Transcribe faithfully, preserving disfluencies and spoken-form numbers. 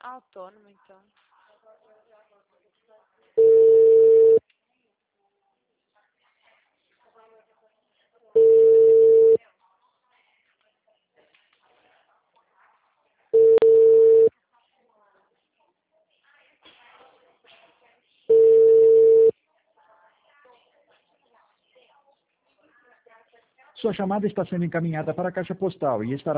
Autônomo, então. Sua chamada está sendo encaminhada para a caixa postal e estará